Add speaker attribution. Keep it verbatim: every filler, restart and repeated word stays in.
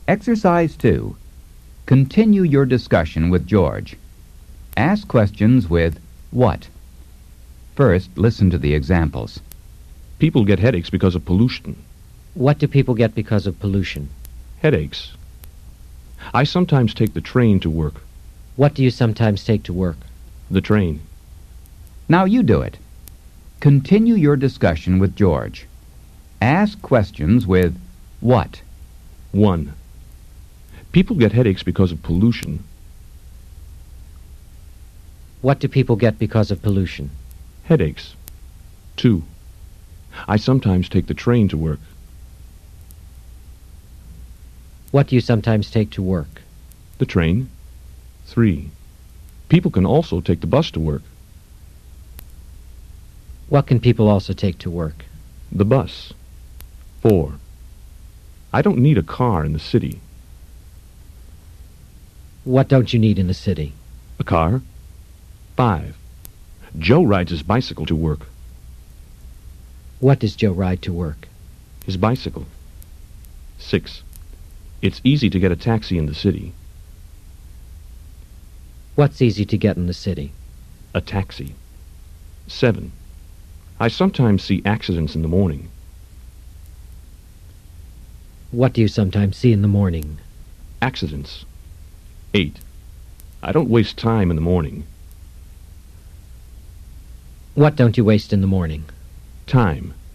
Speaker 1: Exercise two. Continue your discussion with George. Ask questions with what. First, listen to the examples.
Speaker 2: People get headaches because of pollution.
Speaker 3: What do people get because of pollution?
Speaker 2: Headaches. I sometimes take the train to work.
Speaker 3: What do you sometimes take to work?
Speaker 2: The train.
Speaker 1: Now you do it. Continue your discussion with George. Ask questions with what.
Speaker 2: One. People get headaches because of pollution.
Speaker 3: What do people get because of pollution?
Speaker 2: Headaches. Two. I sometimes take the train to work.
Speaker 3: What do you sometimes take to work?
Speaker 2: The train. Three. People can also take the bus to work.
Speaker 3: What can people also take to work?
Speaker 2: The bus. Four. I don't need a car in the city.
Speaker 3: What don't you need in the city?
Speaker 2: A car. Five. Joe rides his bicycle to work.
Speaker 3: What does Joe ride to work?
Speaker 2: His bicycle. Six. It's easy to get a taxi in the city.
Speaker 3: What's easy to get in the city?
Speaker 2: A taxi. Seven. I sometimes see accidents in the morning.
Speaker 3: What do you sometimes see in the morning?
Speaker 2: Accidents. Eight. I don't waste time in the morning.
Speaker 3: What don't you waste in the morning?
Speaker 2: Time.